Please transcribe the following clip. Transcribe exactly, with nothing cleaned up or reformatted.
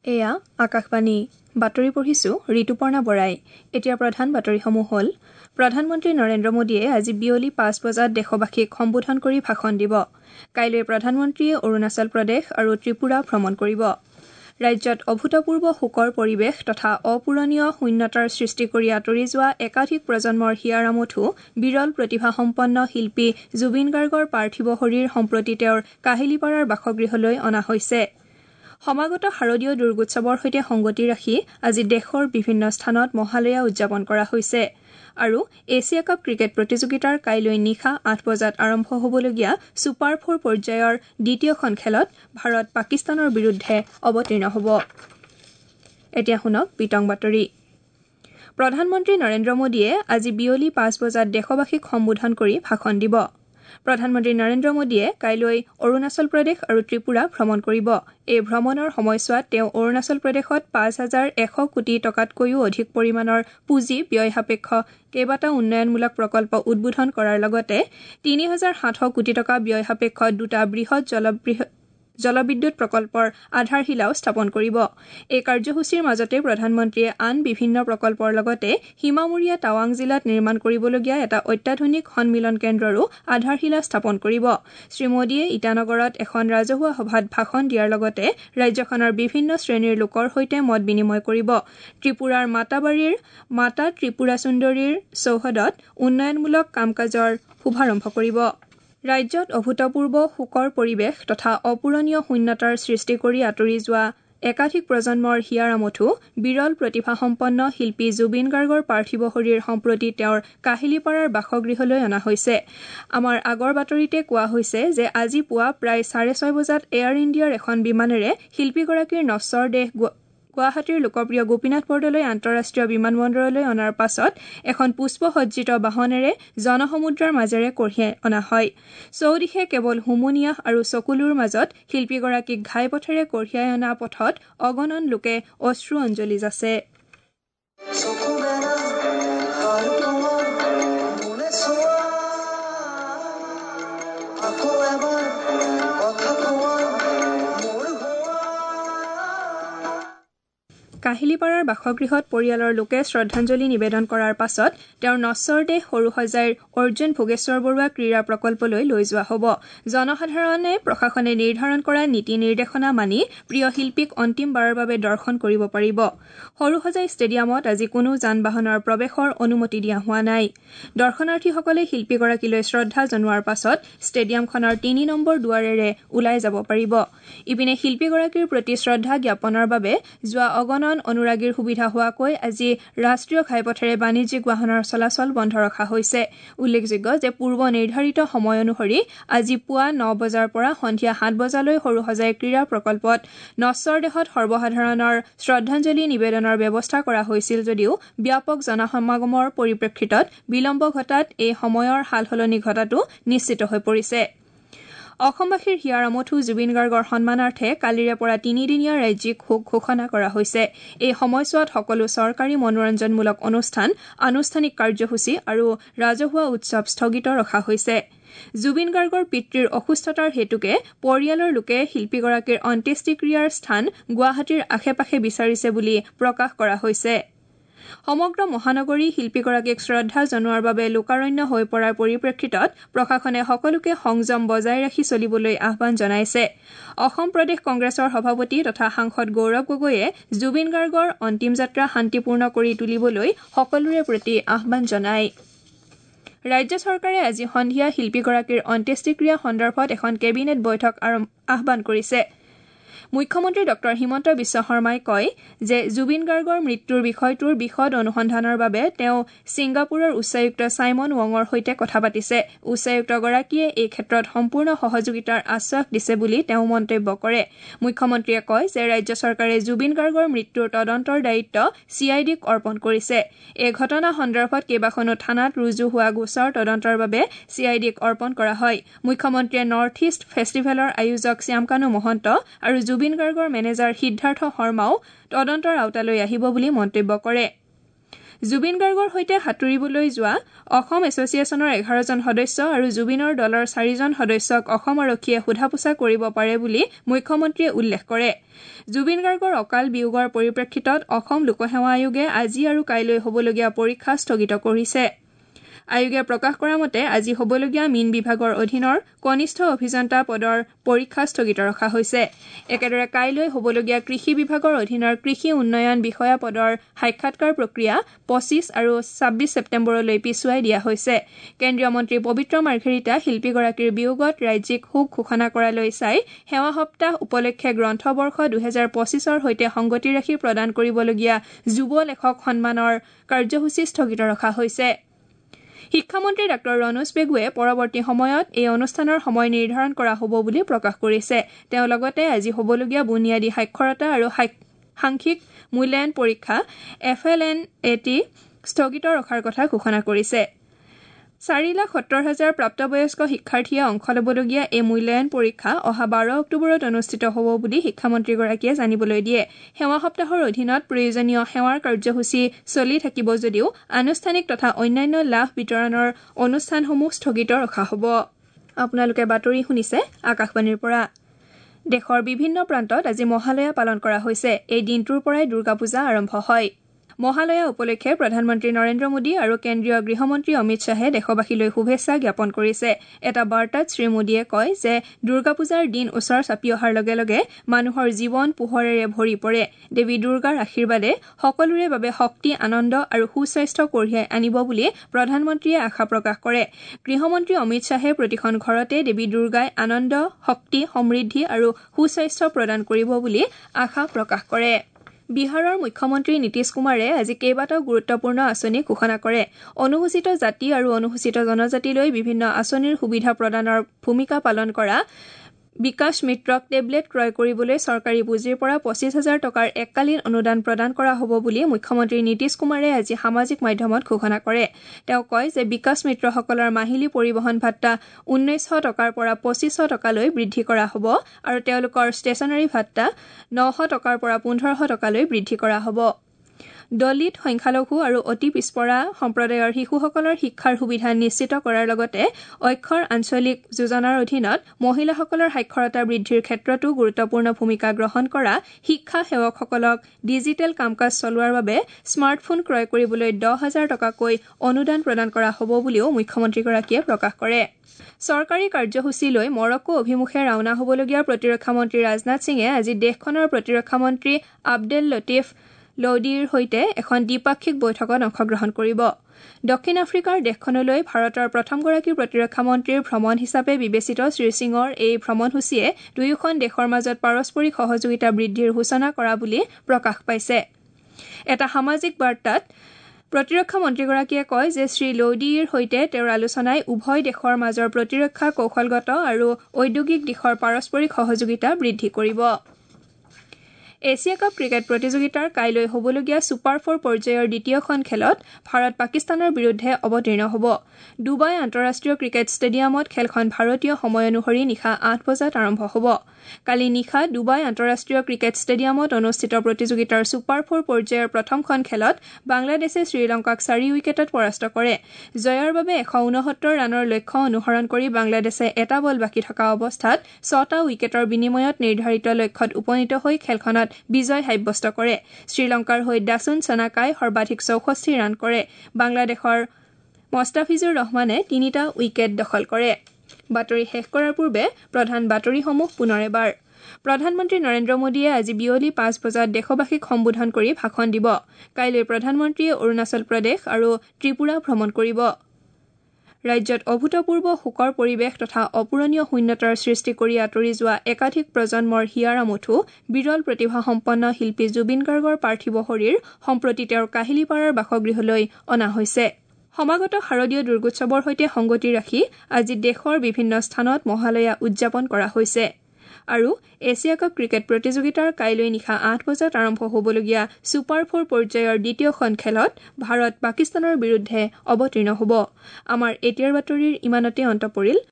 এয়া আকাশবাণী বাতৰি পঢ়িছো ঋতুপৰ্ণা বৰাই। এতিয়া প্ৰধান বাতৰিসমূহ হ'ল প্ৰধানমন্ত্ৰী নৰেন্দ্ৰ মোদীয়ে আজি বিয়লি পাঁচ বজাত দেশবাসীক সম্বোধন কৰি ভাষণ দিব। কাইলৈ প্ৰধানমন্ত্ৰীয়ে অৰুণাচল প্ৰদেশ আৰু ত্ৰিপুৰা ভ্ৰমণ কৰিব। ৰাজ্যত অভূতপূৰ্ব শোকৰ পৰিৱেশ তথা অপূৰণীয় শূন্যতাৰ সৃষ্টি কৰি আঁতৰি যোৱা একাধিক প্ৰজন্মৰ হিয়াৰামঠু বিৰল প্ৰতিভাসম্পন্ন শিল্পী জুবিন গাৰ্গৰ পাৰ্থিৱ শৰীৰ সম্প্ৰতি তেওঁৰ কাহিলীপাৰাৰ বাসগৃহলৈ অনা হৈছে। সমাগত শাৰদীয় দুৰ্গোৎসৱৰ সৈতে সংগতি ৰাখি আজি দেশৰ বিভিন্ন স্থানত মহালয়া উদযাপন কৰা হৈছে আৰু এছিয়া কাপ ক্ৰিকেট প্ৰতিযোগিতাৰ কাইলৈ নিশা আঠ বজাত আৰম্ভ হ'বলগীয়া ছুপাৰ ফ'ৰ পৰ্যায়ৰ দ্বিতীয়খন খেলত ভাৰত পাকিস্তানৰ বিৰুদ্ধে অৱতীৰ্ণ হ'ব। এতিয়া শুনক বিতং বাতৰি। প্ৰধানমন্ত্ৰী নৰেন্দ্ৰ মোদীয়ে আজি বিয়লি পাঁচ বজাত দেশবাসীক সম্বোধন কৰি ভাষণ দিব। প্ৰধানমন্ত্ৰী নৰেন্দ্ৰ মোদীয়ে কাইলৈ অৰুণাচল প্ৰদেশ আৰু ত্ৰিপুৰা ভ্ৰমণ কৰিব। এই ভ্ৰমণৰ সময়ছোৱাত তেওঁ অৰুণাচল প্ৰদেশত পাঁচ হাজাৰ এশ কোটি টকাতকৈও অধিক পৰিমাণৰ পুঁজি ব্যয় সাপেক্ষ কেইবাটাও উন্নয়নমূলক প্ৰকল্প উদ্বোধন কৰাৰ লগতে তিনি হাজাৰ সাতশ কোটি টকা ব্যয় সাপেক্ষ দুটা বৃহৎ জলবৃহৎ জলবিদ্যুৎ প্ৰকল্পৰ আধাৰশিলাও স্থাপন কৰিব। এই কাৰ্যসূচীৰ মাজতে প্ৰধানমন্ত্ৰীয়ে আন বিভিন্ন প্ৰকল্পৰ লগতে সীমামূৰীয়া টাৱাং জিলাত নিৰ্মাণ কৰিবলগীয়া এটা অত্যাধুনিক সন্মিলন কেন্দ্ৰৰো আধাৰশিলা স্থাপন কৰিব। শ্ৰীমোদীয়ে ইটানগৰত এখন ৰাজহুৱা সভাত ভাষণ দিয়াৰ লগতে ৰাজ্যখনৰ বিভিন্ন শ্ৰেণীৰ লোকৰ সৈতে মত বিনিময় কৰিব। ত্ৰিপুৰাৰ মাতাবাৰীৰ মাতা ত্ৰিপুৰা সুন্দৰীৰ চৌহদত উন্নয়নমূলক কাম কাজৰ শুভাৰম্ভ কৰিব। ৰাজ্যত অভূতপূৰ্ব শোকৰ পৰিৱেশ তথা অপূৰণীয় শূন্যতাৰ সৃষ্টি কৰি আঁতৰি যোৱা একাধিক প্ৰজন্মৰ হিয়াৰামঠু বিৰল প্ৰতিভাসম্পন্ন শিল্পী জুবিন গাৰ্গৰ পাৰ্থিৱ শৰীৰ সম্প্ৰতি তেওঁৰ কাহিলীপাৰাৰ বাসগৃহলৈ অনা হৈছে। আমাৰ আগৰ বাতৰিতে কোৱা হৈছে যে আজি পুৱা প্ৰায় চাৰে ছয় বজাত এয়াৰ ইণ্ডিয়াৰ এখন বিমানেৰে শিল্পীগৰাকীৰ নশ্বৰ দেহ গুৱাহাটীৰ লোকপ্ৰিয় গোপীনাথ বৰদলৈ আন্তঃৰাষ্ট্ৰীয় বিমানবন্দৰলৈ অনাৰ পাছত এখন পুষ্পসজ্জিত বাহনেৰে জনসমুদ্ৰৰ মাজেৰে কঢ়িয়াই অনা হয়। চৌদিশে কেৱল হুমুনিয়াহ আৰু চকুলোৰ মাজত শিল্পীগৰাকীক ঘাইপথেৰে কঢ়িয়াই অনা পথত অগণন লোকে অশ্ৰু অঞ্জলি যাচে। কাহিলীপাৰাৰ বাসগৃহত পৰিয়ালৰ লোকে শ্ৰদ্ধাঞ্জলি নিবেদন কৰাৰ পাছত তেওঁৰ নশ্বৰ দেহ সৰুসজাইৰ অৰ্জুন ভোগেশ্বৰ বৰুৱা ক্ৰীড়া প্ৰকল্পলৈ লৈ যোৱা হ'ব। জনসাধাৰণে প্ৰশাসনে নিৰ্ধাৰণ কৰা নীতি নিৰ্দেশনা মানি প্ৰিয় শিল্পীক অন্তিমবাৰৰ বাবে দৰ্শন কৰিব পাৰিব। সৰুসজাই ষ্টেডিয়ামত আজি কোনো যান বাহনৰ প্ৰৱেশৰ অনুমতি দিয়া হোৱা নাই। দৰ্শনাৰ্থীসকলে শিল্পীগৰাকীলৈ শ্ৰদ্ধা জনোৱাৰ পাছত ষ্টেডিয়ামখনৰ তিনি নম্বৰ দুৱাৰেৰে ওলাই যাব পাৰিব। ইপিনে শিল্পীগৰাকীৰ প্ৰতি শ্ৰদ্ধা জ্ঞাপনৰ বাবে যোৱা অগণন অনুৰাগীৰ সুবিধা হোৱাকৈ আজি ৰাষ্ট্ৰীয় ঘাইপথেৰে বাণিজ্যিক বাহনৰ চলাচল বন্ধ ৰখা হৈছে। উল্লেখযোগ্য যে পূৰ্ব নিৰ্ধাৰিত সময় অনুসৰি আজি পুৱা ন বজাৰ পৰা সন্ধিয়া সাত বজালৈ সৰুসজাই ক্ৰীড়া প্ৰকল্পত নশ্বৰ দেহত সৰ্বসাধাৰণৰ শ্ৰদ্ধাঞ্জলি নিবেদনৰ ব্যৱস্থা কৰা হৈছিল যদিও ব্যাপক জনসমাগমৰ পৰিপ্ৰেক্ষিতত বিলম্ব ঘটাত এই সময়ৰ সালসলনি ঘটাটো নিশ্চিত হৈ পৰিছে। অসমবাসীৰ হিয়াৰামঠু জুবিন গাৰ্গৰ সন্মানাৰ্থে কালিৰে পৰা তিনিদিনীয়া ৰাজ্যিক শোক ঘোষণা কৰা হৈছে। এই সময়ছোৱাত সকলো চৰকাৰী মনোৰঞ্জনমূলক অনুষ্ঠান, আনুষ্ঠানিক কাৰ্যসূচী আৰু ৰাজহুৱা উৎসৱ স্থগিত ৰখা হৈছে। জুবিন গাৰ্গৰ পিতৃৰ অসুস্থতাৰ হেতুকে পৰিয়ালৰ লোকে শিল্পীগৰাকীৰ অন্ত্যেষ্টিক্ৰিয়াৰ স্থান গুৱাহাটীৰ আশে পাশে বিচাৰিছে বুলি প্ৰকাশ কৰা হৈছে। সমগ্ৰ মহানগৰী শিল্পীগৰাকীক শ্ৰদ্ধা জনোৱাৰ বাবে লোকাৰণ্য হৈ পৰাৰ পৰিপ্ৰেক্ষিতত প্ৰশাসনে সকলোকে সংযম বজাই ৰাখি চলিবলৈ আহ্বান জনাইছে। অসম প্ৰদেশ কংগ্ৰেছৰ সভাপতি তথা সাংসদ গৌৰৱ গগৈয়ে জুবিন গাৰ্গৰ অন্তিম যাত্ৰা শান্তিপূৰ্ণ কৰি তুলিবলৈ সকলোৰে প্ৰতি আহ্বান জনায়। ৰাজ্য চৰকাৰে আজি সন্ধিয়া শিল্পীগৰাকীৰ অন্ত্যেষ্টিক্ৰিয়া সন্দৰ্ভত এখন কেবিনেট বৈঠক আহ্বান কৰিছে। মুখ্যমন্ত্ৰী ডক্টৰ হিমন্ত বিশ্ব শৰ্মাই কয় যে জুবিন গাৰ্গৰ মৃত্যুৰ বিষয়টোৰ বিশদ অনুসন্ধানৰ বাবে তেওঁ ছিংগাপুৰৰ উচ্চায়ুক্ত চাইমন ৱঙৰ সৈতে কথা পাতিছে। উচ্চায়ুক্তগৰাকীয়ে এই ক্ষেত্ৰত সম্পূৰ্ণ সহযোগিতাৰ আশ্বাস দিছে বুলি তেওঁ মন্তব্য কৰে। মুখ্যমন্ত্ৰীয়ে কয় যে ৰাজ্য চৰকাৰে জুবিন গাৰ্গৰ মৃত্যুৰ তদন্তৰ দায়িত্ব চি আই ডিক অৰ্পণ কৰিছে। এই ঘটনা সন্দৰ্ভত কেইবাখনো থানাত ৰুজু হোৱা গোচৰ তদন্তৰ বাবে চি আই ডিক অৰ্পণ কৰা হয়। মুখ্যমন্ত্ৰীয়ে নৰ্থ ইষ্ট ফেষ্টিভেলৰ আয়োজক শ্যামকানু মহন্ত আৰু জুবিন গাৰ্গৰ মেনেজাৰ সিদ্ধাৰ্থ শৰ্মাও তদন্তৰ আওতালৈ আহিব বুলি মন্তব্য কৰে। জুবিন গাৰ্গৰ সৈতে সাঁতুৰিবলৈ যোৱা অসম এছ'চিয়েশ্যনৰ এঘাৰ জন সদস্য আৰু জুবিনৰ দলৰ চাৰিজন সদস্যক অসম আৰক্ষীয়ে সোধা-পোছা কৰিব পাৰে বুলি মুখ্যমন্ত্ৰীয়ে উল্লেখ কৰে। জুবিন গাৰ্গৰ অকাল বিয়োগৰ পৰিপ্ৰেক্ষিতত অসম লোকসেৱা আয়োগে আজি আৰু কাইলৈ হ'বলগীয়া পৰীক্ষা স্থগিত কৰিছে। আয়োগে প্ৰকাশ কৰা মতে আজি হ'বলগীয়া মীন বিভাগৰ অধীনৰ কনিষ্ঠ অভিযন্তা পদৰ পৰীক্ষা স্থগিত ৰখা হৈছে। একেদৰে কাইলৈ হ'বলগীয়া কৃষি বিভাগৰ অধীনৰ কৃষি উন্নয়ন বিষয়া পদৰ সাক্ষাৎকাৰ প্ৰক্ৰিয়া পঁচিছ আৰু ছাব্বিছ ছেপ্টেম্বৰলৈ পিছুৱাই দিয়া হৈছে। কেন্দ্ৰীয় মন্ত্ৰী পবিত্ৰ মাৰ্ঘেৰিটা শিল্পীগৰাকীৰ বিয়োগত ৰাজ্যিক শোক ঘোষণা কৰালৈ চাই সেৱা সপ্তাহ উপলক্ষে গ্ৰন্থবৰ্ষ দুহেজাৰ পঁচিছৰ সৈতে সংগতি ৰাখি প্ৰদান কৰিবলগীয়া যুৱ লেখক সন্মানৰ কাৰ্যসূচী স্থগিত ৰখা হৈছে। শিক্ষামন্ত্ৰী ডাঃ ৰণোজ পেগুৱে পৰৱৰ্তী সময়ত এই অনুষ্ঠানৰ সময় নিৰ্ধাৰণ কৰা হ'ব বুলি প্ৰকাশ কৰিছে। তেওঁ লগতে আজি হ'বলগীয়া বুনিয়াদী সাক্ষৰতা আৰু সাংখ্যিক মূল্যায়ন পৰীক্ষা F L N A T স্থগিত ৰখাৰ কথা ঘোষণা কৰিছে। চাৰি লাখ সত্তৰ হাজাৰ প্ৰাপ্তবয়স্ক শিক্ষাৰ্থীয়ে অংশ ল'বলগীয়া এই মূল্যায়ন পৰীক্ষা অহা বাৰ অক্টোবৰত অনুষ্ঠিত হ'ব বুলি শিক্ষামন্ত্ৰীগৰাকীয়ে জানিবলৈ দিয়ে। সেৱা সপ্তাহৰ অধীনত প্ৰয়োজনীয় সেৱাৰ কাৰ্যসূচী চলি থাকিব যদিও আনুষ্ঠানিক তথা অন্যান্য লাভ বিতৰণৰ অনুষ্ঠানসমূহ স্থগিত ৰখা হ'ব। আপোনালোকে বাতৰি শুনিছে আকাশবাণীৰ পৰা। দেশৰ বিভিন্ন প্ৰান্তত আজি মহালয়া পালন কৰা হৈছে। এই দিনটোৰ পৰাই দুৰ্গা পূজা আৰম্ভ হয়। মহালয়া উপলক্ষে প্ৰধানমন্ত্ৰী নৰেন্দ্ৰ মোদী আৰু কেন্দ্ৰীয় গৃহমন্ত্ৰী অমিত শ্বাহে দেশবাসীলৈ শুভেচ্ছা জ্ঞাপন কৰিছে। এটা বাৰ্তাত শ্ৰীমোদীয়ে কয় যে দুৰ্গা পূজাৰ দিন ওচৰ চাপি অহাৰ লগে লগে মানুহৰ জীৱন পোহৰেৰে ভৰি পৰে। দেৱী দুৰ্গাৰ আশীৰ্বাদে সকলোৰে বাবে শক্তি, আনন্দ আৰু সুস্বাস্থ্য কঢ়িয়াই আনিব বুলি প্ৰধানমন্ত্ৰীয়ে আশা প্ৰকাশ কৰে। গৃহমন্ত্ৰী অমিত শ্বাহে প্ৰতিখন ঘৰতে দেৱী দুৰ্গাই আনন্দ, শক্তি, সমৃদ্ধি আৰু সুস্বাস্থ্য প্ৰদান কৰিব বুলি আশা প্ৰকাশ কৰে। বিহাৰৰ মুখ্যমন্ত্ৰী নীতিশ কুমাৰে আজি কেইবাটাও গুৰুত্বপূৰ্ণ আঁচনি ঘোষণা কৰে। অনুসূচিত জাতি আৰু অনুসূচিত জনজাতিলৈ বিভিন্ন আঁচনিৰ সুবিধা প্ৰদানৰ ভূমিকা পালন কৰা বিকাশ মিত্ৰক টেবলেট ক্ৰয় কৰিবলৈ চৰকাৰী পুঁজিৰ পৰা পঁচিছ হাজাৰ টকাৰ এককালীন অনুদান প্ৰদান কৰা হ'ব বুলি মুখ্যমন্ত্ৰী নীতিশ কুমাৰে আজি সামাজিক মাধ্যমত ঘোষণা কৰে। তেওঁ কয় যে বিকাশ মিত্ৰসকলৰ মাহিলী পৰিবহণ ভাত্তা ঊনৈছশ টকাৰ পৰা পঁচিছশ টকালৈ বৃদ্ধি কৰা হ'ব আৰু তেওঁলোকৰ ষ্টেচনাৰী ভাত্তা নশ টকাৰ পৰা পোন্ধৰশ টকালৈ বৃদ্ধি কৰা হ'ব। দলিত, সংখ্যালঘু আৰু অতি পিছপৰা সম্প্ৰদায়ৰ শিশুসকলৰ শিক্ষাৰ সুবিধা নিশ্চিত কৰাৰ লগতে অক্ষৰ আঞ্চলিক যোজনাৰ অধীনত মহিলাসকলৰ সাক্ষৰতা বৃদ্ধিৰ ক্ষেত্ৰতো গুৰুত্বপূৰ্ণ ভূমিকা গ্ৰহণ কৰা শিক্ষা সেৱকসকলক ডিজিটেল কাম-কাজ চলোৱাৰ বাবে স্মাৰ্টফোন ক্ৰয় কৰিবলৈ দহ হাজাৰ টকাকৈ অনুদান প্ৰদান কৰা হ'ব বুলিও মুখ্যমন্ত্ৰীগৰাকীয়ে প্ৰকাশ কৰে। চৰকাৰী কাৰ্যসূচী লৈ মৰক্কো অভিমুখে ৰাওনা হ'বলগীয়া প্ৰতিৰক্ষা মন্ত্ৰী ৰাজনাথ সিঙে আজি দেশখনৰ প্ৰতিৰক্ষা মন্ত্ৰী আব্দেল লতিফ লৌডীৰ সৈতে এখন দ্বিপাক্ষিক বৈঠকত অংশগ্ৰহণ কৰিব। দক্ষিণ আফ্ৰিকাৰ দেশখনলৈ ভাৰতৰ প্ৰথমগৰাকী প্ৰতিৰক্ষা মন্ত্ৰীৰ ভ্ৰমণ হিচাপে বিবেচিত শ্ৰীসিঙৰ এই ভ্ৰমণসূচীয়ে দুয়োখন দেশৰ মাজত পাৰস্পৰিক সহযোগিতা বৃদ্ধিৰ সূচনা কৰা বুলি প্ৰকাশ পাইছে। এটা সামাজিক বাৰ্তাত প্ৰতিৰক্ষা মন্ত্ৰীগৰাকীয়ে কয় যে শ্ৰী লৌডীৰ সৈতে তেওঁৰ আলোচনাই উভয় দেশৰ মাজৰ প্ৰতিৰক্ষা কৌশলগত আৰু ঔদ্যোগিক দিশৰ পাৰস্পৰিক সহযোগিতা বৃদ্ধি কৰিব। এছিয়া কাপ ক্ৰিকেট প্ৰতিযোগিতাৰ কাইলৈ হ'বলগীয়া ছুপাৰ ফ'ৰ পৰ্যায়ৰ দ্বিতীয়খন খেলত ভাৰত পাকিস্তানৰ বিৰুদ্ধে অৱতীৰ্ণ হ'ব। ডুবাই আন্তঃৰাষ্ট্ৰীয় ক্ৰিকেট ষ্টেডিয়ামত খেলখন ভাৰতীয় সময় অনুসৰি নিশা আঠ বজাত আৰম্ভ হ'ব। কালি নিশা ডুবাই আন্তঃৰাষ্ট্ৰীয় ক্ৰিকেট ষ্টেডিয়ামত অনুষ্ঠিত প্ৰতিযোগিতাৰ ছুপাৰ ফ'ৰ পৰ্যায়ৰ প্ৰথমখন খেলত বাংলাদেশে শ্ৰীলংকাক চাৰি উইকেটত পৰাস্ত কৰে। জয়ৰ বাবে এশ ঊনসত্তৰ ৰানৰ লক্ষ্য অনুসৰণ কৰি বাংলাদেশে এটা বল বাকী থকা অৱস্থাত ছটা উইকেটৰ বিনিময়ত নিৰ্ধাৰিত লক্ষ্যত উপনীত হৈ খেলখনত বিজয় সাব্যস্ত কৰে। শ্ৰীলংকাৰ হৈ দাসুন চানাকাই সৰ্বাধিক চৌষষ্ঠি ৰান কৰে। বাংলাদেশৰ মস্তাফিজুৰ ৰহমানে তিনিটা উইকেট দখল কৰে। বাতৰি শেষ কৰাৰ পূৰ্বে প্ৰধান বাতৰিসমূহ পুনৰ এবাৰ। প্ৰধানমন্ত্ৰী নৰেন্দ্ৰ মোদীয়ে আজি বিয়লি পাঁচ বজাত দেশবাসীক সম্বোধন কৰি ভাষণ দিব। কাইলৈ প্ৰধানমন্ত্ৰীয়ে অৰুণাচল প্ৰদেশ আৰু ত্ৰিপুৰা ভ্ৰমণ কৰিব। ৰাজ্যত অভূতপূৰ্ব শোকৰ পৰিৱেশ তথা অপূৰণীয় শূন্যতাৰ সৃষ্টি কৰি আঁতৰি যোৱা একাধিক প্ৰজন্মৰ হিয়াৰ আমঠু বিৰল প্ৰতিভাসম্পন্ন শিল্পী জুবিন গাৰ্গৰ পাৰ্থিৱ শৰীৰ সম্প্ৰতি তেওঁৰ কাহিলীপাৰাৰ বাসগৃহলৈ অনা হৈছে। সমাগত শাৰদীয় দুৰ্গোৎসৱৰ সৈতে সংগতি ৰাখি আজি দেশৰ বিভিন্ন স্থানত মহালয়া উদযাপন কৰা হৈছে। আৰু এছিয়া কাপ ক্ৰিকেট প্ৰতিযোগিতাৰ কাইলৈ নিশা আঠ বজাত আৰম্ভ হ'বলগীয়া ছুপাৰ ফ'ৰ পৰ্যায়ৰ দ্বিতীয়খন খেলত ভাৰত পাকিস্তানৰ বিৰুদ্ধে অৱতীৰ্ণ হ'ব। আমাৰ এতিয়াৰ বাতৰিৰ ইমানতে অন্ত পৰিল।